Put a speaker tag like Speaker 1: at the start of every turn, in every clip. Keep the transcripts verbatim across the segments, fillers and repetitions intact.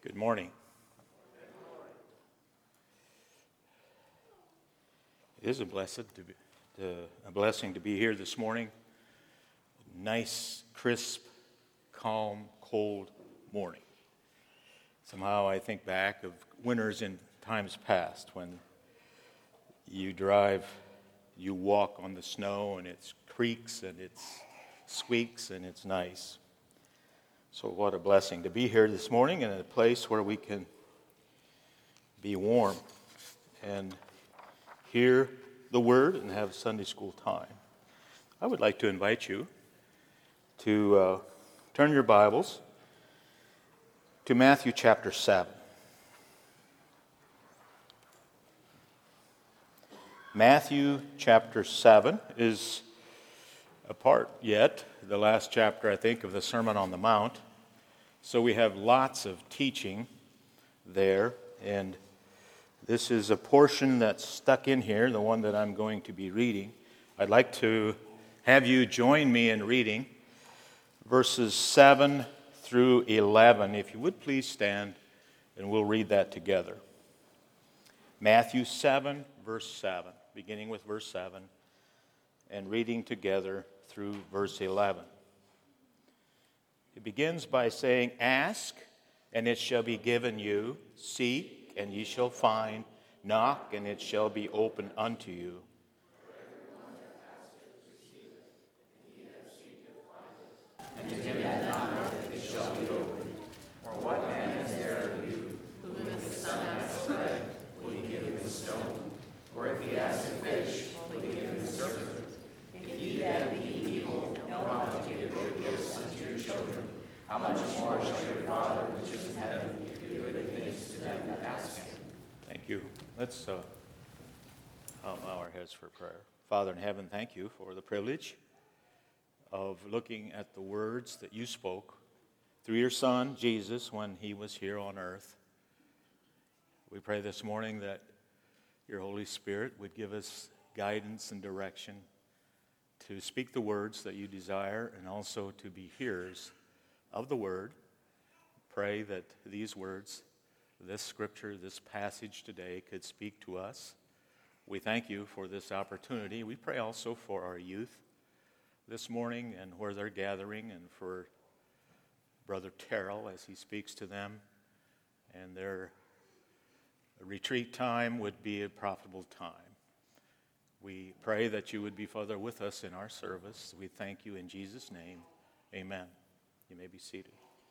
Speaker 1: Good morning. It is a blessed to be, to, a blessing to be here this morning. Nice, crisp, calm, cold morning. Somehow I think back of winters in times past when you drive, you walk on the snow and it creaks and it squeaks and it's nice. So what a blessing to be here this morning in a place where we can be warm and hear the Word and have Sunday school time. I would like to invite you to uh, turn your Bibles to Matthew chapter seven. Matthew chapter seven is a part yet, the last chapter, I think, of the Sermon on the Mount. So we have lots of teaching there, and this is a portion that's stuck in here, the one that I'm going to be reading. I'd like to have you join me in reading verses seven through eleven. If you would please stand, and we'll read that together. Matthew seven, verse seven, beginning with verse seven, and reading together through verse eleven. It begins by saying, "Ask, and it shall be given you. Seek, and ye shall find. Knock, and it shall be opened unto you. And to him that knocketh, it shall be opened. For what man is there of you, who if his son asks bread, will he give him a stone? Or if he asks a fish, will he give him a serpent? If ye that be evil know how to give good gifts unto your children, how much more shall your Father which is in heaven give good things to them that ask him?" Thank you. Let's uh, bow our heads for prayer. Father in heaven, thank you for the privilege of looking at the words that you spoke through your Son, Jesus, when he was here on earth. We pray this morning that your Holy Spirit would give us guidance and direction to speak the words that you desire and also to be hearers of the word. Pray that these words, this scripture, this passage today could speak to us. We thank you for this opportunity. We pray also for our youth this morning and where they're gathering, and for Brother Terrell as he speaks to them, and their retreat time would be a profitable time. We pray that you would be, Father, with us in our service. We thank you in Jesus' name. Amen. You may be seated.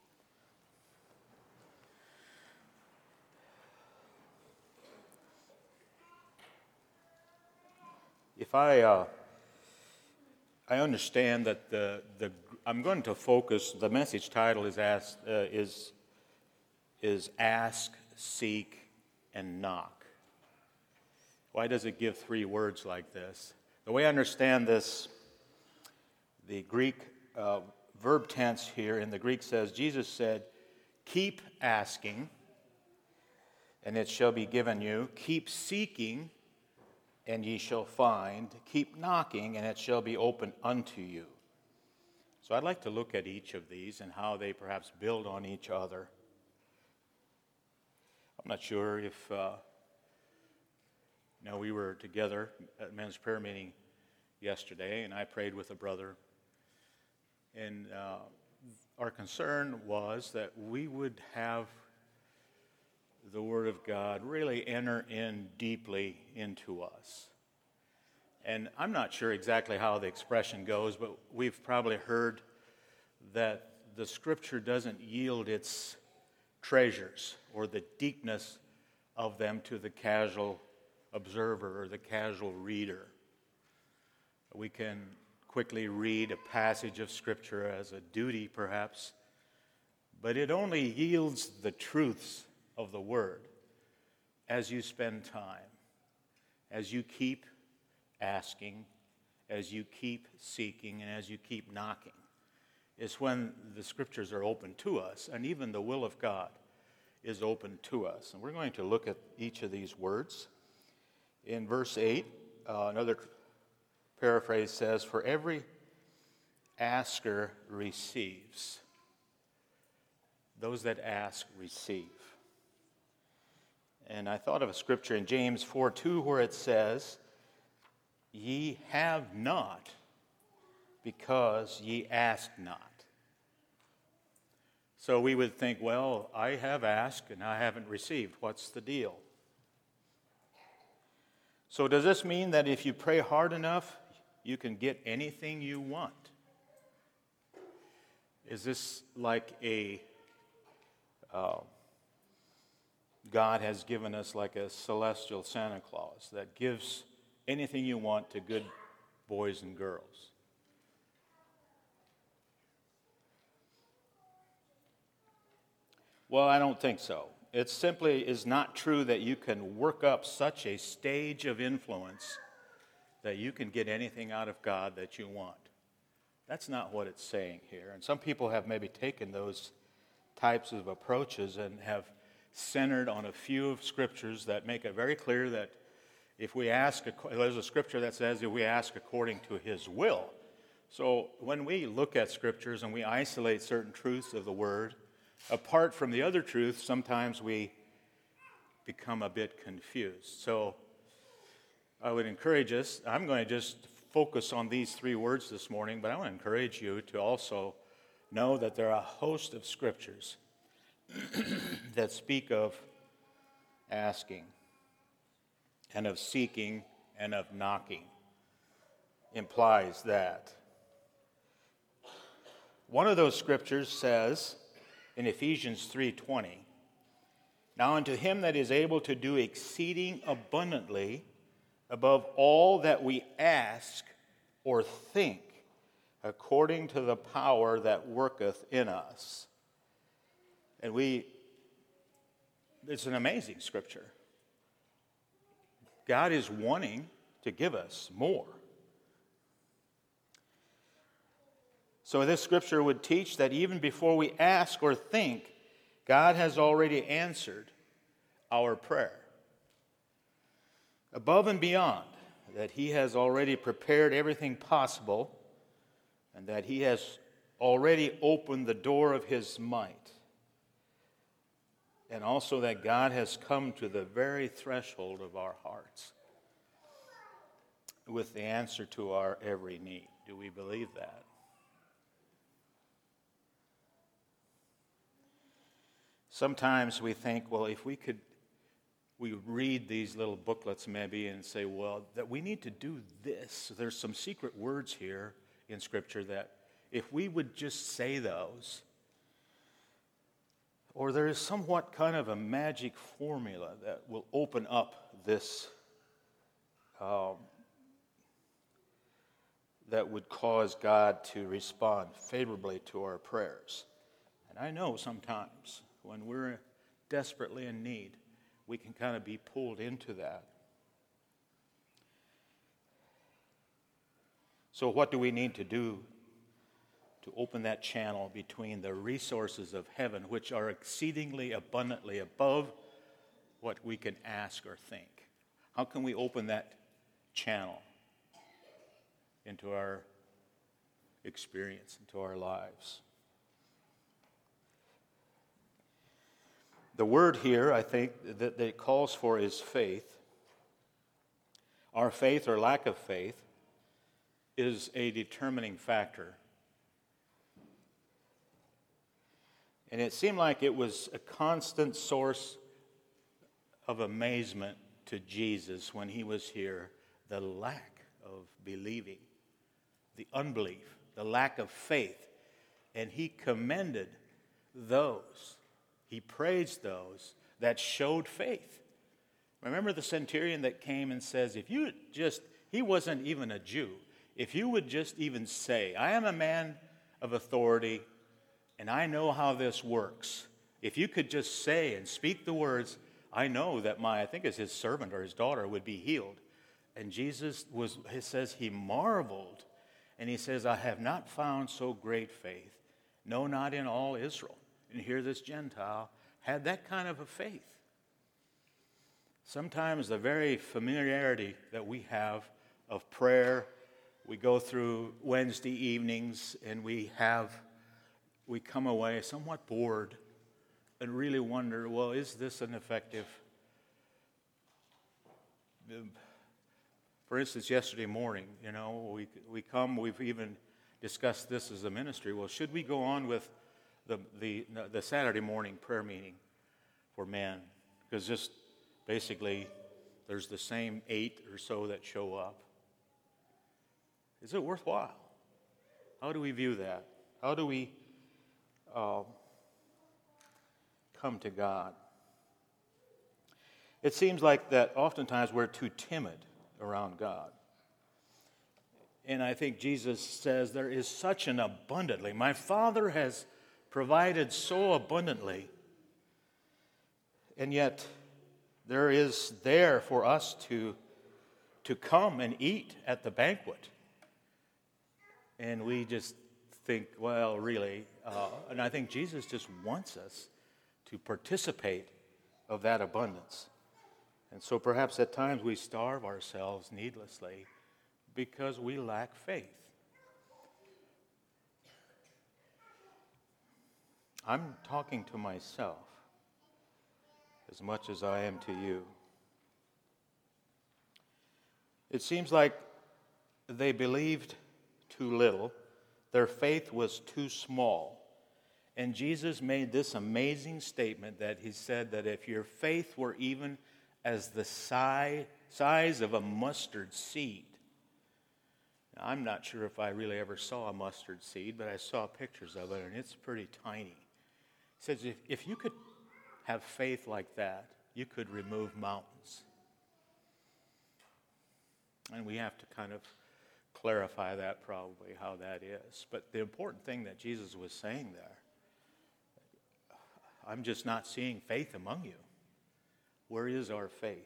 Speaker 1: If I, uh, I understand that the the I'm going to focus. The message title is ask uh, is is ask, seek, and knock. Why does it give three words like this? The way I understand this, the Greek uh, verb tense here in the Greek says, Jesus said, "Keep asking, and it shall be given you. Keep seeking, and ye shall find. Keep knocking, and it shall be opened unto you." So I'd like to look at each of these and how they perhaps build on each other. I'm not sure if, uh, you know, we were together at men's prayer meeting yesterday, and I prayed with a brother. And uh, our concern was that we would have the Word of God really enter in deeply into us. And I'm not sure exactly how the expression goes, but we've probably heard that the Scripture doesn't yield its treasures or the deepness of them to the casual observer or the casual reader. We can quickly read a passage of Scripture as a duty, perhaps, but it only yields the truths of the Word as you spend time, as you keep asking, as you keep seeking, and as you keep knocking. It's when the Scriptures are open to us, and even the will of God is open to us. And we're going to look at each of these words. In verse eight, uh, another paraphrase says, "For every asker receives."
Speaker 2: those that ask receive. And I thought of a scripture in James four two where it says, ye have not because ye ask not. So we would think, well, I have asked and I haven't received. What's the deal? So does this mean that if you pray hard enough, you can get anything you want? Is this like a, uh, God has given us like a celestial Santa Claus that gives anything you want to good boys and girls? Well, I don't think so. It simply is not true that you can work up such a stage of influence that you can get anything out of God that you want. That's not what it's saying here. And some people have maybe taken those types of approaches and have centered on a few of scriptures that make it very clear that if we ask, there's a scripture that says if we ask according to his will. So when we look at scriptures and we isolate certain truths of the word, apart from the other truths, sometimes we become a bit confused. So I would encourage us, I'm going to just focus on these three words this morning, but I want to encourage you to also know that there are a host of scriptures that speak of asking and of seeking and of knocking. Implies that. One of those scriptures says, in Ephesians three twenty, now unto him that is able to do exceeding abundantly above all that we ask or think, according to the power that worketh in us. And we, it's an amazing scripture. God is wanting to give us more. So this scripture would teach that even before we ask or think, God has already answered our prayer. Above and beyond, that he has already prepared everything possible, and that he has already opened the door of his might. And also that God has come to the very threshold of our hearts with the answer to our every need. Do we believe that? Sometimes we think, well, if we could, we read these little booklets maybe and say, well, that we need to do this. There's some secret words here in Scripture that if we would just say those, or there is somewhat kind of a magic formula that will open up this, um, that would cause God to respond favorably to our prayers. And I know sometimes when we're desperately in need, we can kind of be pulled into that. So what do we need to do to open that channel between the resources of heaven, which are exceedingly abundantly above what we can ask or think? How can we open that channel into our experience, into our lives? The word here, I think, that, that it calls for is faith. Our faith or lack of faith is a determining factor. And it seemed like it was a constant source of amazement to Jesus when he was here, the lack of believing, the unbelief, the lack of faith. And he commended those, he praised those that showed faith. Remember the centurion that came and says, if you just, he wasn't even a Jew, if you would just even say, I am a man of authority, and I know how this works. If you could just say and speak the words, I know that my, I think it's his servant or his daughter would be healed. And Jesus was, he says he marveled. And he says, I have not found so great faith. No, not in all Israel. And here this Gentile had that kind of a faith. Sometimes the very familiarity that we have of prayer, we go through Wednesday evenings and we have, we come away somewhat bored and really wonder, well, is this an effective? For instance, yesterday morning, you know, we we come, we've even discussed this as a ministry. Well, should we go on with the the the Saturday morning prayer meeting for men? Because just basically, there's the same eight or so that show up. Is it worthwhile? How do we view that? How do we uh, come to God? It seems like that oftentimes we're too timid around God. And I think Jesus says there is such an abundantly. My Father has provided so abundantly. And yet there is there for us to, to come and eat at the banquet. And we just think, well, really, uh, and I think Jesus just wants us to participate of that abundance. And so perhaps at times we starve ourselves needlessly because we lack faith. I'm talking to myself as much as I am to you. It seems like they believed too little. Their faith was too small. And Jesus made this amazing statement that he said that if your faith were even as the size, size of a mustard seed. Now, I'm not sure if I really ever saw a mustard seed, but I saw pictures of it, and it's pretty tiny. He says if, if you could have faith like that, you could remove mountains. And we have to kind of clarify that probably, how that is. But the important thing that Jesus was saying there, I'm just not seeing faith among you. Where is our faith?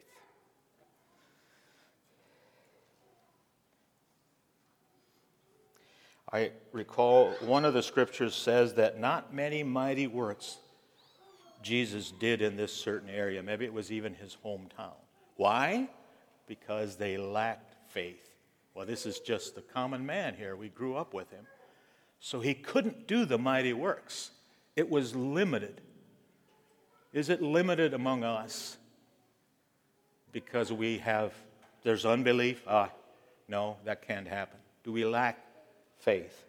Speaker 2: I recall one of the scriptures says that not many mighty works Jesus did in this certain area. Maybe it was even his hometown. Why? Because they lacked faith. Well, this is just the common man here. We grew up with him. So he couldn't do the mighty works. It was limited. Is it limited among us? Because we have, there's unbelief? Ah, no, that can't happen. Do we lack faith?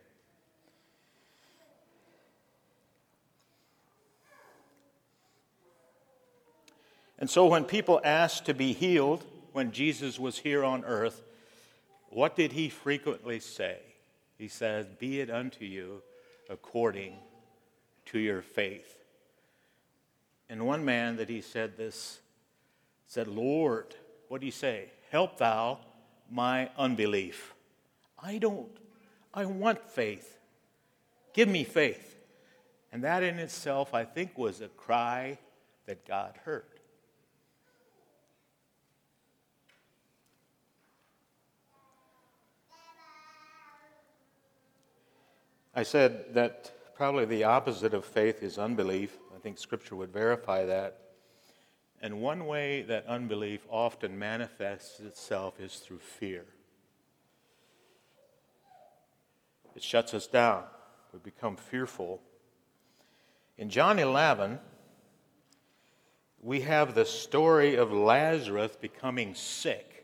Speaker 2: And so when people asked to be healed when Jesus was here on earth, what did he frequently say? He says, be it unto you according to your faith. And one man that he said this, said, Lord, what do you say? Help thou my unbelief. I don't, I want faith. Give me faith. And that in itself, I think, was a cry that God heard. I said that probably the opposite of faith is unbelief. I think Scripture would verify that. And one way that unbelief often manifests itself is through fear. It shuts us down. We become fearful. In John eleven, we have the story of Lazarus becoming sick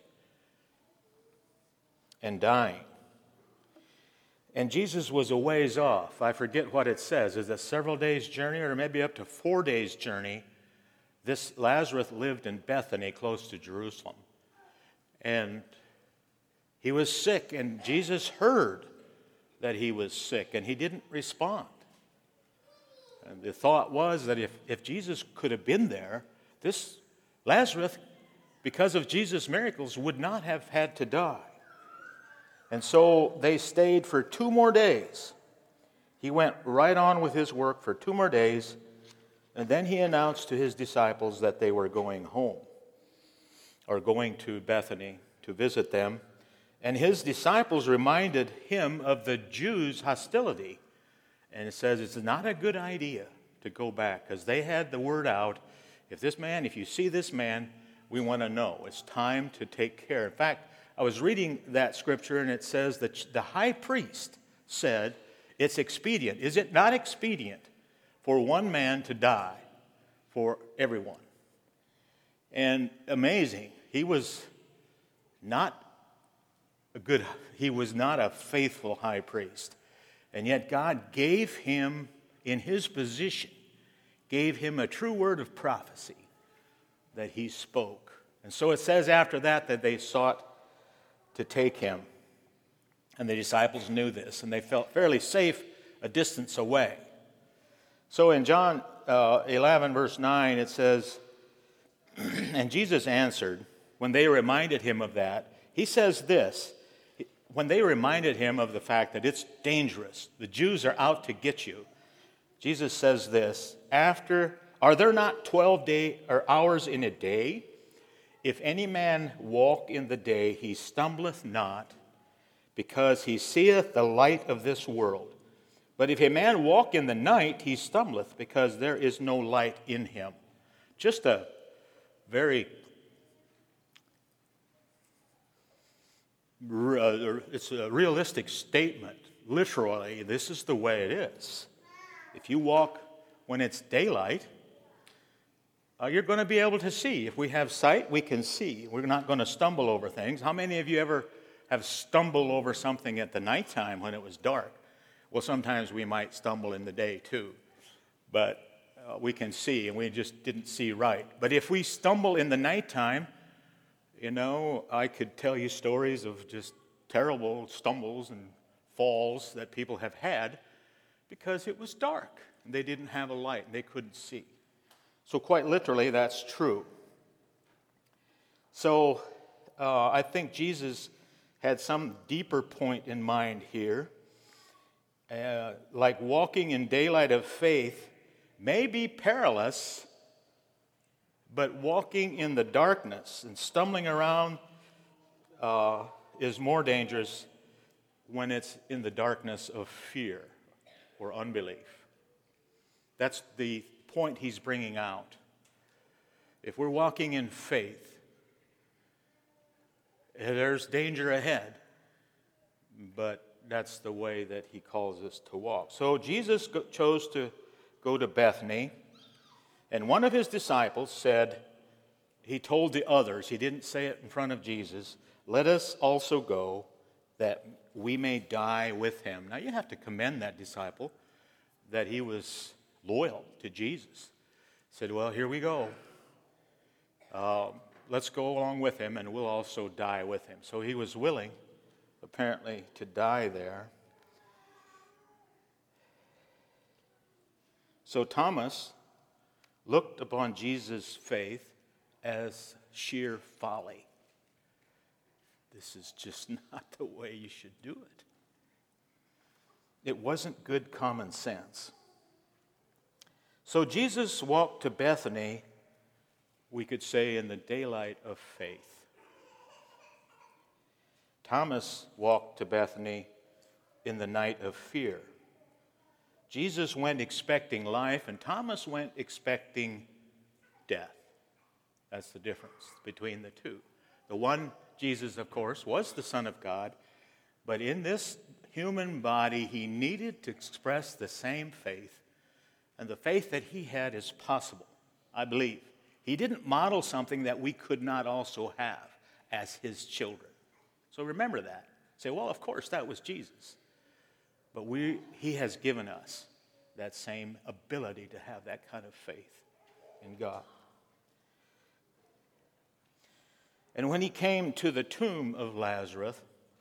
Speaker 2: and dying. And Jesus was a ways off. I forget what it says. Is it several days' journey or maybe up to four days' journey? This Lazarus lived in Bethany, close to Jerusalem. And he was sick, and Jesus heard that he was sick, and he didn't respond. And the thought was that if, if Jesus could have been there, this Lazarus, because of Jesus' miracles, would not have had to die. And so they stayed for two more days. He went right on with his work for two more days, and then he announced to his disciples that they were going home, or going to Bethany to visit them. And his disciples reminded him of the Jews' hostility. And it says it's not a good idea to go back, because they had the word out, if this man, if you see this man, we want to know. It's time to take care. In fact, I was reading that scripture, and it says that the high priest said, it's expedient. Is it not expedient for one man to die for everyone. And amazing, he was not a good, he was not a faithful high priest. And yet God gave him, in his position, gave him a true word of prophecy that he spoke. And so it says after that that they sought to take him. And the disciples knew this, and they felt fairly safe a distance away. So in John uh, eleven, verse nine, it says, and Jesus answered, when they reminded him of that, he says this, when they reminded him of the fact that it's dangerous, the Jews are out to get you, Jesus says this, after, are there not twelve day or hours in a day? If any man walk in the day, he stumbleth not, because he seeth the light of this world. But if a man walk in the night, he stumbleth, because there is no light in him. Just a very, it's a realistic statement. Literally, this is the way it is. If you walk when it's daylight, uh, you're going to be able to see. If we have sight, we can see. We're not going to stumble over things. How many of you ever have stumbled over something at the nighttime when it was dark? Well, sometimes we might stumble in the day too, but uh, we can see, and we just didn't see right. But if we stumble in the nighttime, you know, I could tell you stories of just terrible stumbles and falls that people have had because it was dark and they didn't have a light and they couldn't see. So quite literally, that's true. So uh, I think Jesus had some deeper point in mind here. Uh, like walking in daylight of faith may be perilous, but walking in the darkness and stumbling around uh, is more dangerous when it's in the darkness of fear or unbelief. That's the point he's bringing out. If we're walking in faith, there's danger ahead, but that's the way that he calls us to walk. So Jesus go- chose to go to Bethany, and one of his disciples said, he told the others, he didn't say it in front of Jesus, let us also go that we may die with him. Now you have to commend that disciple that he was loyal to Jesus. He said, well, here we go. Uh, let's go along with him and we'll also die with him. So he was willing, apparently, to die there. So Thomas looked upon Jesus' faith as sheer folly. This is just not the way you should do it. It wasn't good common sense. So Jesus walked to Bethany, we could say, in the daylight of faith. Thomas walked to Bethany in the night of fear. Jesus went expecting life, and Thomas went expecting death. That's the difference between the two. The one, Jesus, of course, was the Son of God, but in this human body, he needed to express the same faith, and the faith that he had is possible, I believe. He didn't model something that we could not also have as his children. So remember that. Say, well, of course, that was Jesus. But we, he has given us that same ability to have that kind of faith in God. And when he came to the tomb of Lazarus,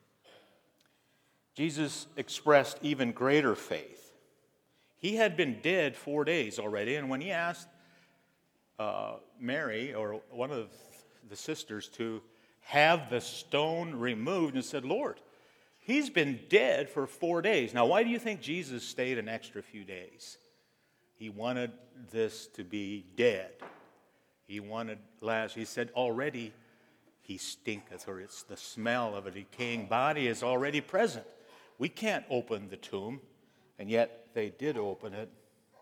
Speaker 2: Jesus expressed even greater faith. He had been dead four days already, and when he asked uh, Mary, or one of the sisters, to have the stone removed, and said, Lord, he's been dead for four days. Now, why do you think Jesus stayed an extra few days? He wanted this to be dead. He wanted Lazarus. He said, already he stinketh, or it's the smell of a decaying body is already present. We can't open the tomb, and yet they did open it.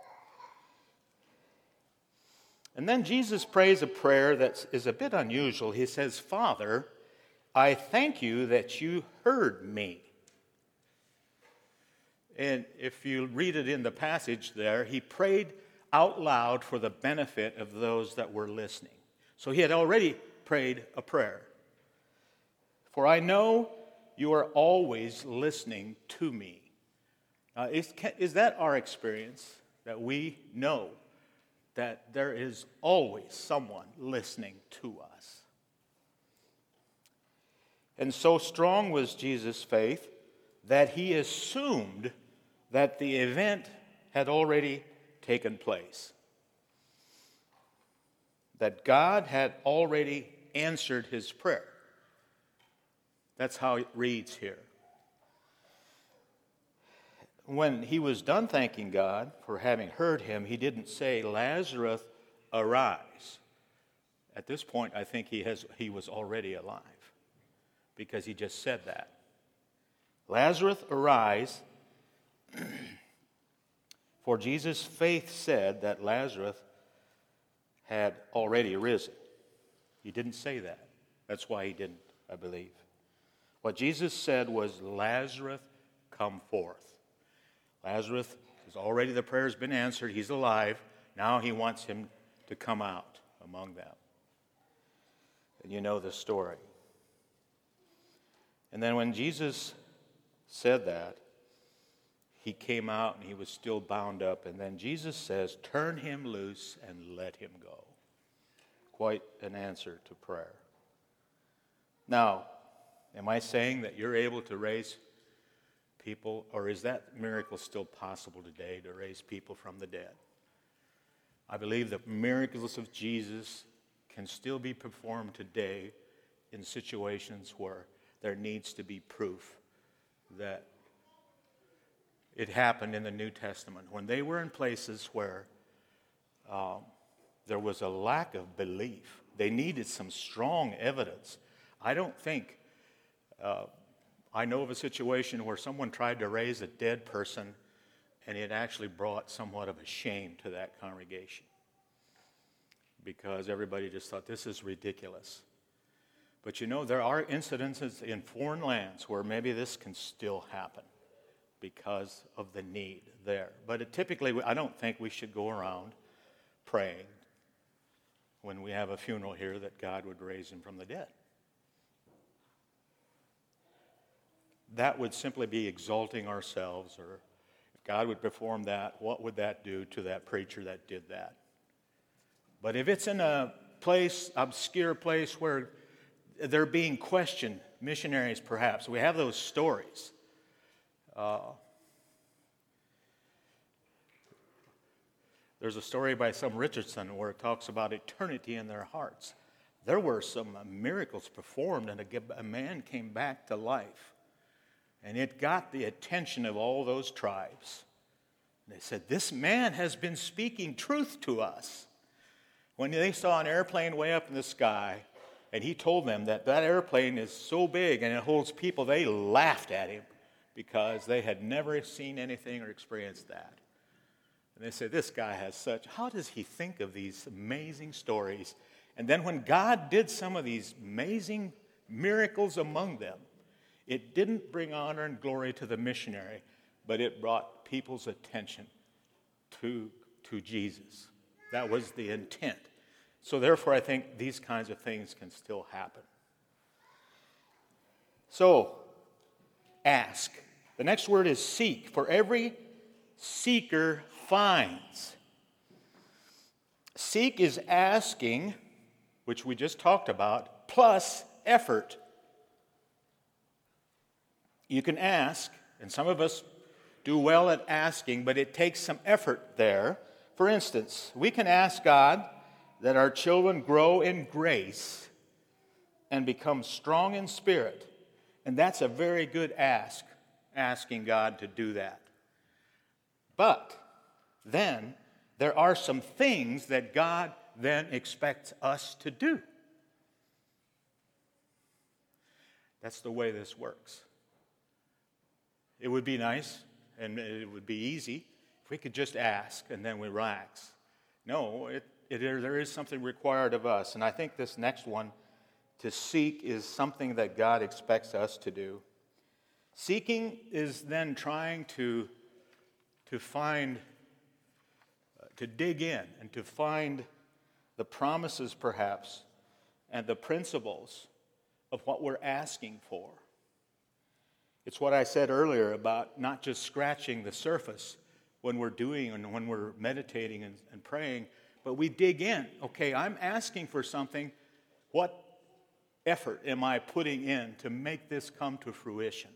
Speaker 2: And then Jesus prays a prayer that is a bit unusual. He says, Father, I thank you that you heard me. And if you read it in the passage there, he prayed out loud for the benefit of those that were listening. So he had already prayed a prayer. For I know you are always listening to me. Uh, is, is that our experience, that we know that there is always someone listening to us? And so strong was Jesus' faith that he assumed that the event had already taken place, that God had already answered his prayer. That's how it reads here. When he was done thanking God for having heard him, he didn't say, "Lazarus, arise." At this point, I think he has he was already alive, because he just said that. "Lazarus, arise." For Jesus' faith said that Lazarus had already risen. He didn't say that. That's why he didn't, I believe. What Jesus said was, "Lazarus, come forth." Lazarus is already, the prayer has been answered. He's alive. Now he wants him to come out among them. And you know the story. And then when Jesus said that, he came out and he was still bound up. And then Jesus says, "Turn him loose and let him go." Quite an answer to prayer. Now, am I saying that you're able to raise people, or is that miracle still possible today, to raise people from the dead? I believe the miracles of Jesus can still be performed today in situations where there needs to be proof that it happened in the New Testament, when they were in places where um, there was a lack of belief. They needed some strong evidence. I don't think, uh, I know of a situation where someone tried to raise a dead person, and it actually brought somewhat of a shame to that congregation, because everybody just thought, this is ridiculous. But you know, there are incidences in foreign lands where maybe this can still happen because of the need there. But it typically, I don't think we should go around praying when we have a funeral here that God would raise him from the dead. That would simply be exalting ourselves, or if God would perform that, what would that do to that preacher that did that? But if it's in a place, obscure place, where they're being questioned, missionaries perhaps, we have those stories. Uh, there's a story by some Richardson where it talks about eternity in their hearts. There were some miracles performed, and a, a man came back to life. And it got the attention of all those tribes. They said, "This man has been speaking truth to us." When they saw an airplane way up in the sky, and he told them that that airplane is so big and it holds people, they laughed at him because they had never seen anything or experienced that. And they said, "This guy has such, how does he think of these amazing stories?" And then when God did some of these amazing miracles among them, it didn't bring honor and glory to the missionary, but it brought people's attention to, to Jesus. That was the intent. So therefore, I think these kinds of things can still happen. So, ask. The next word is seek. For every seeker finds. Seek is asking, which we just talked about, plus effort. You can ask, and some of us do well at asking, but it takes some effort there. For instance, we can ask God that our children grow in grace and become strong in spirit. And that's a very good ask, asking God to do that. But then there are some things that God then expects us to do. That's the way this works. It would be nice and it would be easy if we could just ask and then we relax. No, it, it, there is something required of us. And I think this next one, to seek, is something that God expects us to do. Seeking is then trying to, to find to dig in and to find the promises, perhaps, and the principles of what we're asking for. It's what I said earlier about not just scratching the surface when we're doing and when we're meditating and, and praying, but we dig in. Okay, I'm asking for something. What effort am I putting in to make this come to fruition?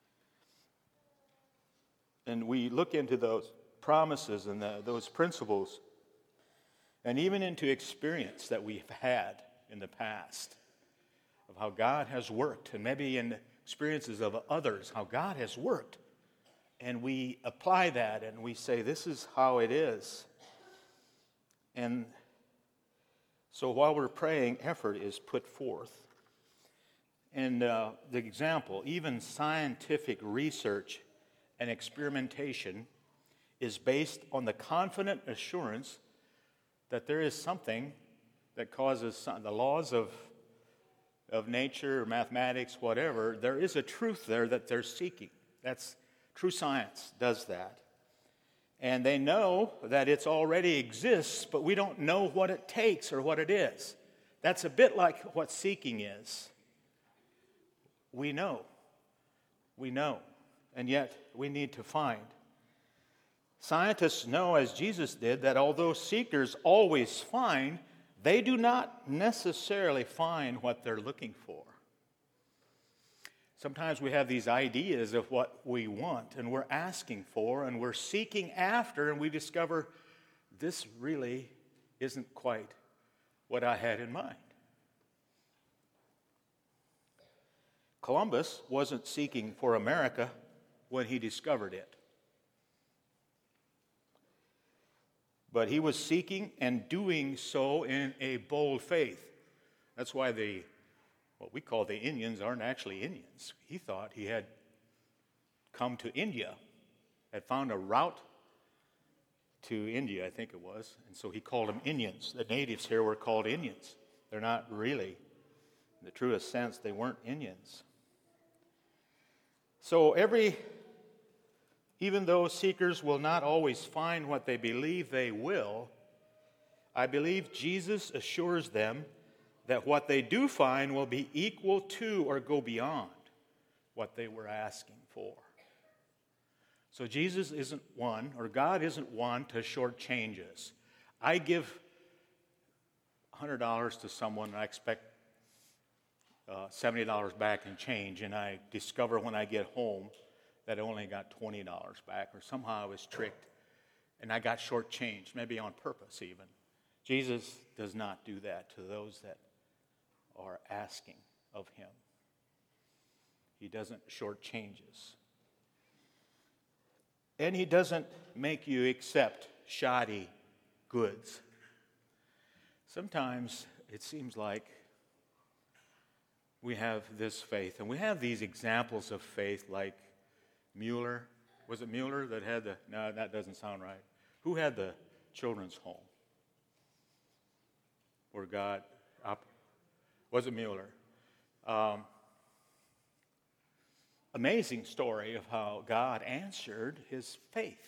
Speaker 2: And we look into those promises and the, those principles, and even into experience that we've had in the past of how God has worked, and maybe in experiences of others, how God has worked. And we apply that and we say, this is how it is. And so while we're praying, effort is put forth. And uh, the example, even scientific research and experimentation is based on the confident assurance that there is something that causes some, the laws of, of nature, or mathematics, whatever, there is a truth there that they're seeking. That's true science does that. And they know that it already exists, but we don't know what it takes or what it is. That's a bit like what seeking is. We know. We know. And yet we need to find. Scientists know, as Jesus did, that although seekers always find, they do not necessarily find what they're looking for. Sometimes we have these ideas of what we want, and we're asking for, and we're seeking after, and we discover this really isn't quite what I had in mind. Columbus wasn't seeking for America when he discovered it. But he was seeking and doing so in a bold faith. That's why the what we call the Indians aren't actually Indians. He thought he had come to India, had found a route to India, I think it was, and so he called them Indians. The natives here were called Indians. They're not really, in the truest sense, they weren't Indians. So every, even though seekers will not always find what they believe they will, I believe Jesus assures them that what they do find will be equal to or go beyond what they were asking for. So Jesus isn't one, or God isn't one to shortchange us. I give one hundred dollars to someone and I expect uh, seventy dollars back in change, and I discover when I get home that I only got twenty dollars back, or somehow I was tricked and I got shortchanged, maybe on purpose even. Jesus does not do that to those that are asking of him. He doesn't shortchange us. And he doesn't make you accept shoddy goods. Sometimes it seems like we have this faith, and we have these examples of faith like Mueller. Was it Mueller that had the, no, that doesn't sound right. Who had the children's home? Where God, up, was it Mueller? Um, amazing story of how God answered his faith.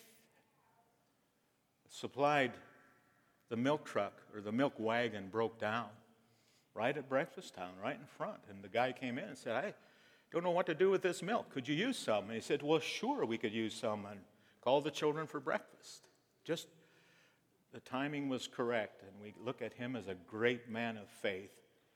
Speaker 2: Supplied the milk truck, or the milk wagon broke down right at breakfast time, right in front. And the guy came in and said, I don't know what to do with this milk. Could you use some? And he said, well, sure, we could use some, and call the children for breakfast. Just the timing was correct, and we look at him as a great man of faith.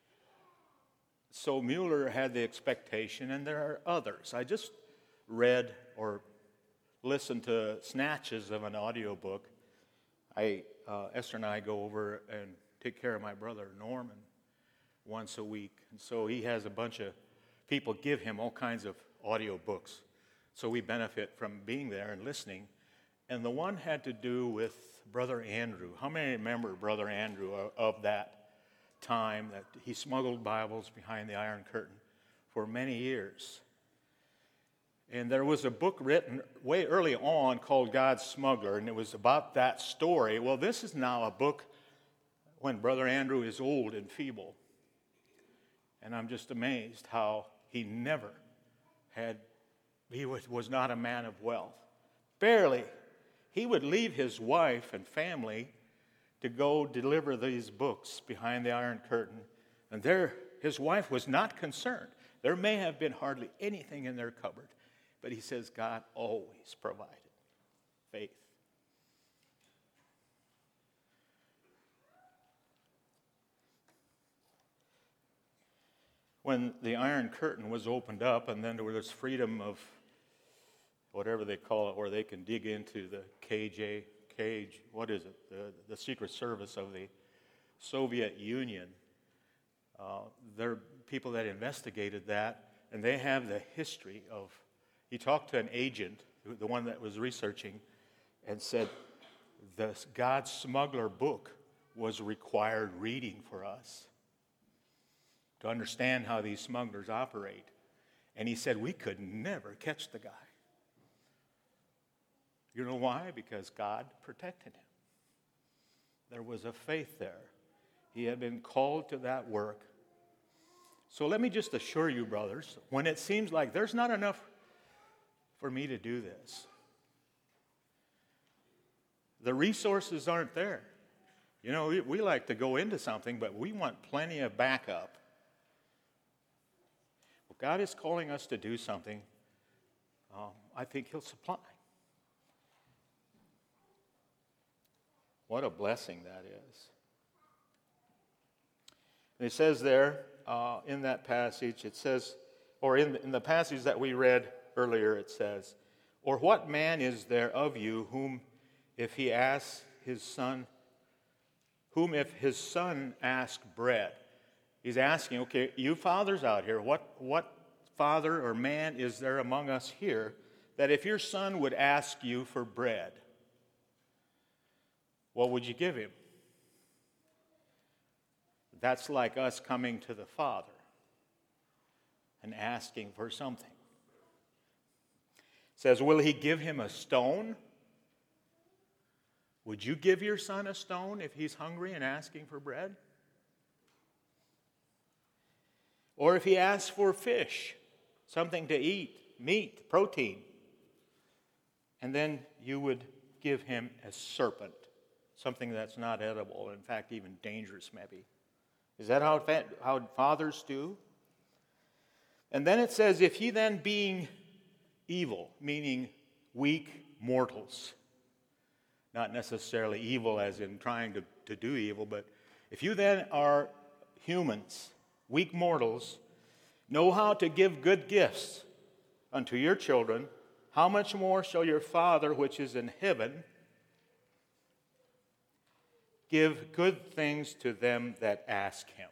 Speaker 2: So Mueller had the expectation, and there are others. I just read or listened to snatches of an audiobook. I, uh, Esther and I go over and take care of my brother Norman once a week. And so he has a bunch of people give him all kinds of audiobooks. So we benefit from being there and listening. And the one had to do with Brother Andrew. How many remember Brother Andrew of that time that he smuggled Bibles behind the Iron Curtain for many years? And there was a book written way early on called God's Smuggler, and it was about that story. Well, this is now a book when Brother Andrew is old and feeble. And I'm just amazed how he never had, he was, was not a man of wealth. Barely he would leave his wife and family to go deliver these books behind the Iron Curtain. And there, his wife was not concerned. There may have been hardly anything in their cupboard. But he says God always provided. Faith. When the Iron Curtain was opened up, and then there was freedom of whatever they call it, where they can dig into the K J, cage, what is it, the, the Secret Service of the Soviet Union. Uh, there are people that investigated that, and they have the history of, he talked to an agent, the one that was researching, and said, the God's Smuggler book was required reading for us to understand how these smugglers operate. And he said, we could never catch the guy. You know why? Because God protected him. There was a faith there. He had been called to that work. So let me just assure you, brothers, when it seems like there's not enough for me to do this, the resources aren't there. You know, we, we like to go into something, but we want plenty of backup. Well, God is calling us to do something. Um, I think He'll supply. What a blessing that is. And it says there uh, in that passage, it says, or in the, in the passage that we read earlier, it says, or what man is there of you whom if he asks his son, whom if his son asks bread? He's asking, okay, you fathers out here, what, what father or man is there among us here that if your son would ask you for bread, what would you give him? That's like us coming to the Father and asking for something. It says, will he give him a stone? Would you give your son a stone if he's hungry and asking for bread? Or if he asks for fish, something to eat, meat, protein, and then you would give him a serpent, something that's not edible, in fact, even dangerous maybe. Is that how, how fathers do? And then it says, if he then being evil, meaning weak mortals, not necessarily evil as in trying to, to do evil, but if you then are humans, weak mortals, know how to give good gifts unto your children, how much more shall your Father which is in heaven give good things to them that ask him?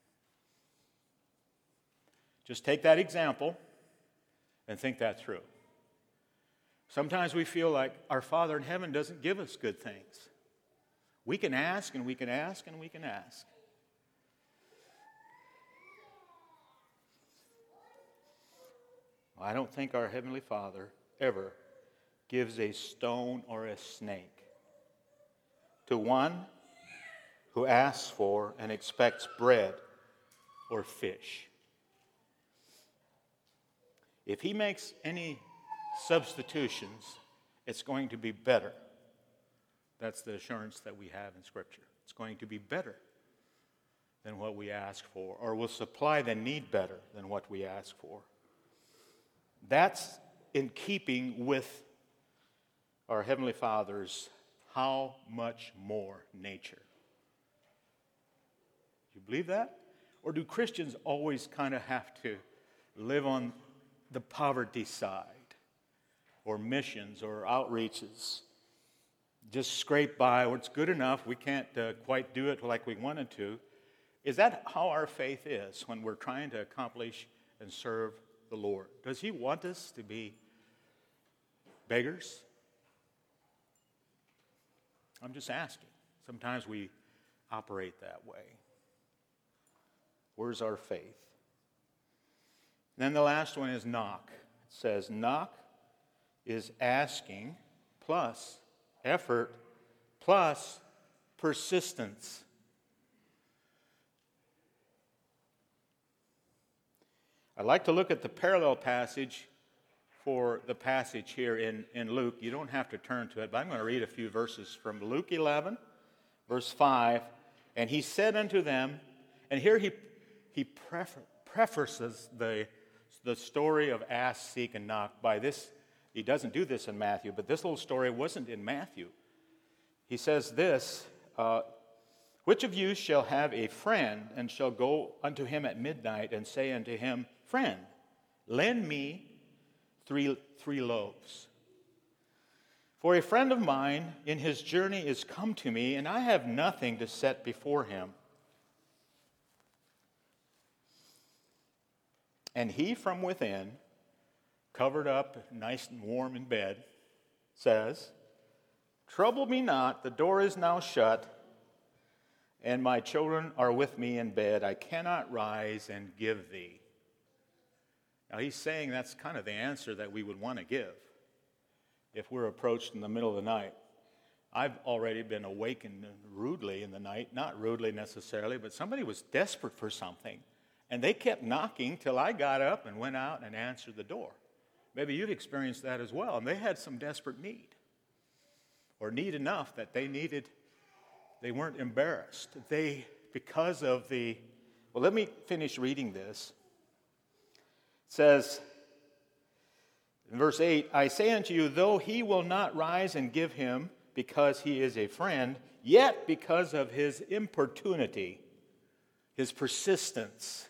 Speaker 2: Just take that example and think that through. Sometimes we feel like our Father in heaven doesn't give us good things. We can ask and we can ask and we can ask. I don't think our Heavenly Father ever gives a stone or a snake to one who asks for and expects bread or fish. If he makes any substitutions, it's going to be better. That's the assurance that we have in Scripture. It's going to be better than what we ask for, or will supply the need better than what we ask for. That's in keeping with our Heavenly Father's how much more nature. Do you believe that? Or do Christians always kind of have to live on the poverty side, or missions or outreaches? Just scrape by, or it's good enough, we can't uh, quite do it like we wanted to. Is that how our faith is when we're trying to accomplish and serve the Lord? Does He want us to be beggars? I'm just asking. Sometimes we operate that way. Where's our faith? And then the last one is knock. It says knock is asking plus effort plus persistence. I'd like to look at the parallel passage for the passage here in, in Luke. You don't have to turn to it, but I'm going to read a few verses from Luke eleven, verse five. And he said unto them, and here he he prefer, prefaces the, the story of ask, seek, and knock by this. He doesn't do this in Matthew, but this little story wasn't in Matthew. He says this, uh, which of you shall have a friend, and shall go unto him at midnight, and say unto him, Friend, lend me three, three loaves. For a friend of mine in his journey is come to me, and I have nothing to set before him. And he from within, covered up, nice and warm in bed, says, Trouble me not, the door is now shut, and my children are with me in bed. I cannot rise and give thee. Now he's saying that's kind of the answer that we would want to give if we're approached in the middle of the night. I've already been awakened rudely in the night, not rudely necessarily, but somebody was desperate for something, and they kept knocking till I got up and went out and answered the door. Maybe you've experienced that as well, and they had some desperate need, or need enough that they needed, they weren't embarrassed. They, because of the, well, let me finish reading this. It says, in verse eight, I say unto you, though he will not rise and give him because he is a friend, yet because of his importunity, his persistence.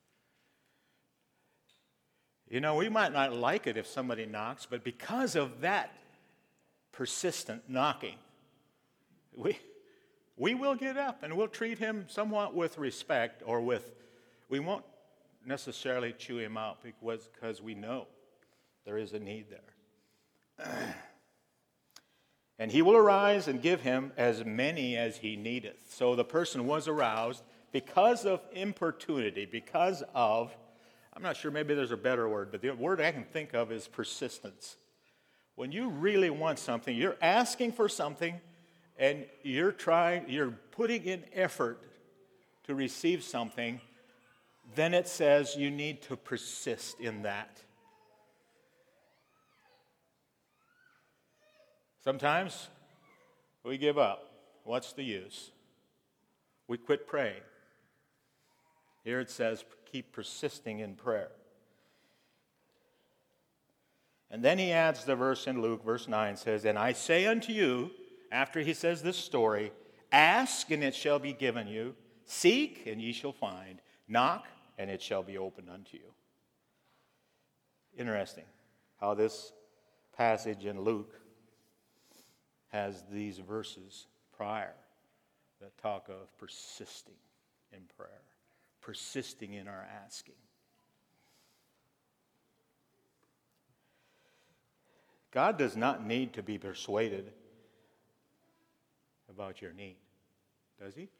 Speaker 2: You know, we might not like it if somebody knocks, but because of that persistent knocking, we, we will get up and we'll treat him somewhat with respect, or with, we won't necessarily chew him out because, because we know there is a need there. And he will arise and give him as many as he needeth. So the person was aroused because of importunity, because of, I'm not sure, maybe there's a better word, but the word I can think of is persistence. When you really want something, you're asking for something, and you're trying, you're putting in effort to receive something, then it says you need to persist in that. Sometimes we give up. What's the use? We quit praying. Here it says, keep persisting in prayer. And then he adds the verse in Luke, verse nine says, And I say unto you, after he says this story, Ask, and it shall be given you. Seek, and ye shall find. Knock, and it shall be opened unto you. Interesting how this passage in Luke has these verses prior that talk of persisting in prayer, persisting in our asking. God does not need to be persuaded about your need, does he?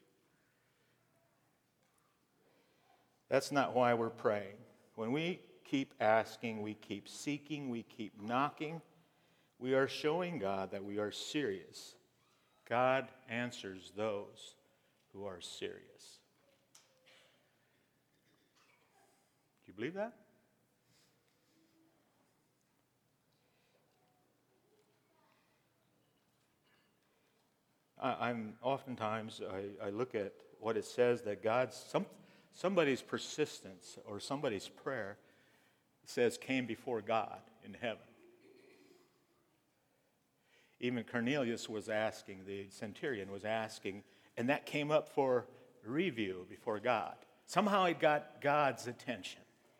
Speaker 2: That's not why we're praying. When we keep asking, we keep seeking, we keep knocking, we are showing God that we are serious. God answers those who are serious. Do you believe that? I, I'm oftentimes I, I look at what it says that God's some somebody's persistence or somebody's prayer says came before God in heaven. Even Cornelius was asking, the centurion was asking, and that came up for review before God. Somehow it got God's attention.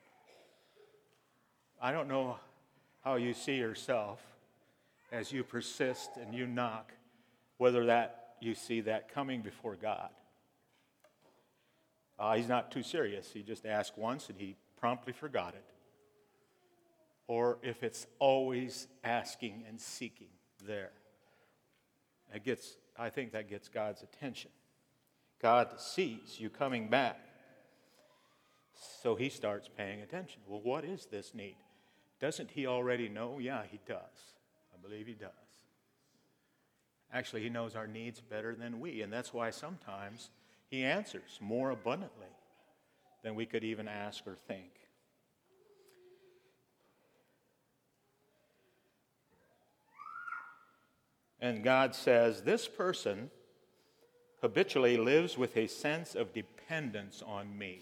Speaker 2: I don't know how you see yourself as you persist and you knock, whether that you see that coming before God. Uh, he's not too serious. He just asked once and he promptly forgot it. Or if it's always asking and seeking there. It gets, I think that gets God's attention. God sees you coming back. So he starts paying attention. Well, what is this need? Doesn't he already know? Yeah, he does. I believe he does. Actually, he knows our needs better than we, and that's why sometimes he answers more abundantly than we could even ask or think. And God says, this person habitually lives with a sense of dependence on me.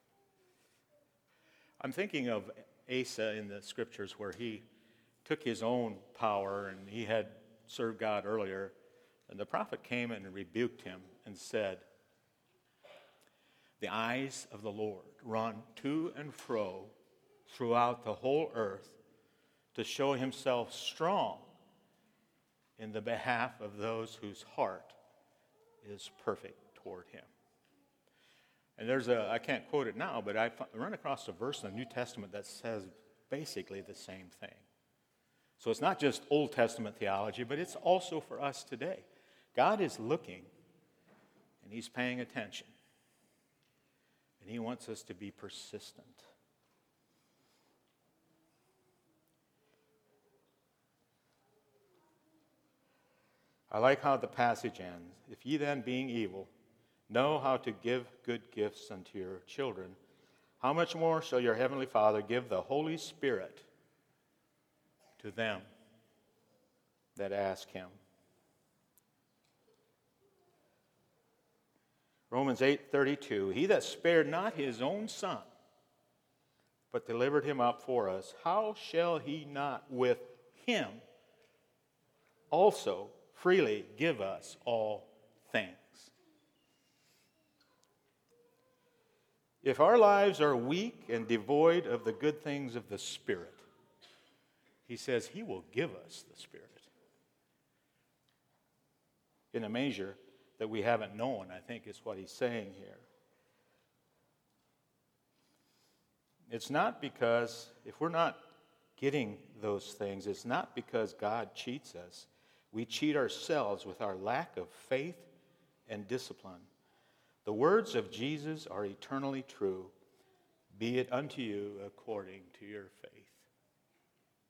Speaker 2: I'm thinking of Asa in the scriptures where he took his own power and he had served God earlier. And the prophet came and rebuked him and said, the eyes of the Lord run to and fro throughout the whole earth to show himself strong in the behalf of those whose heart is perfect toward him. And there's a, I can't quote it now, but I run across a verse in the New Testament that says basically the same thing. So it's not just Old Testament theology, but it's also for us today. God is looking, and he's paying attention. And he wants us to be persistent. I like how the passage ends. If ye then, being evil, know how to give good gifts unto your children, how much more shall your heavenly Father give the Holy Spirit to them that ask him? Romans eight thirty-two, he that spared not his own son, but delivered him up for us, how shall he not with him also freely give us all things? If our lives are weak and devoid of the good things of the Spirit, he says he will give us the Spirit in a measure that we haven't known, I think is what he's saying here. It's not because, if we're not getting those things, it's not because God cheats us. We cheat ourselves with our lack of faith and discipline. The words of Jesus are eternally true. Be it unto you according to your faith.